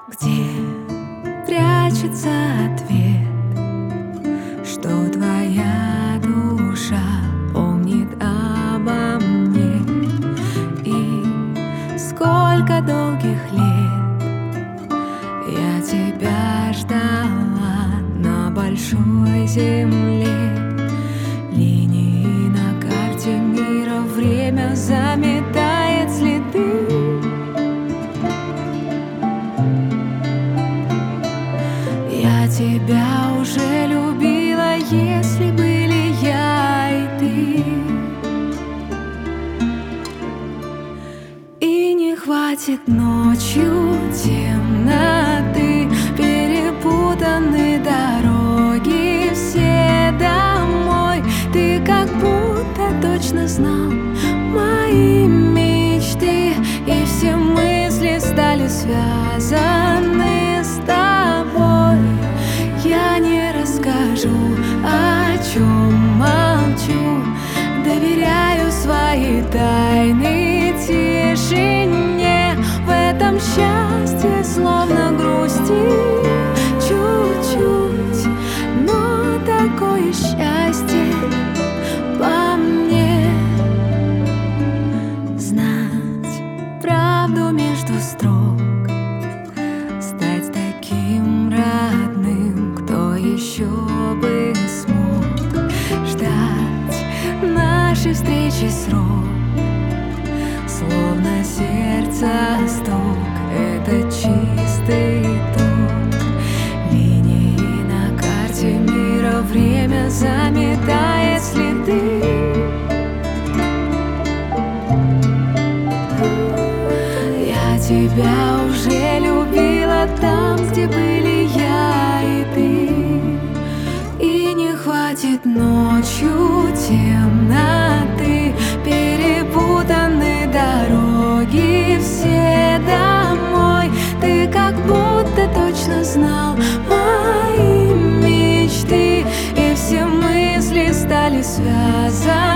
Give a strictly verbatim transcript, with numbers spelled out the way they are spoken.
Где прячется ответ, что твоя душа помнит обо мне? И сколько долгих лет я тебя ждала на большой земле. Линии на карте мира, время заметает следы. Я тебя уже любила, если были я и ты. И не хватит ночью темноты, перепутаны дороги все домой. Ты как будто точно знал мои мечты, и все мысли стали связаны с тобой. Я не расскажу, о чем молчу, доверяю свои тайны тишине. В этом счастье словно грусти чуть-чуть, но такое счастье по мне. Знать правду между строк, стать таким родным, кто еще бы смог ждать нашей встречи срок, словно сердце стук, это чистый ток. Линии на карте мира, время заметает следы. Я тебя уже любила там, где были я и ты. И не хватит ночью темноты, перепутаны дороги все домой. Ты как будто точно знал мои мечты, и все мысли стали связаны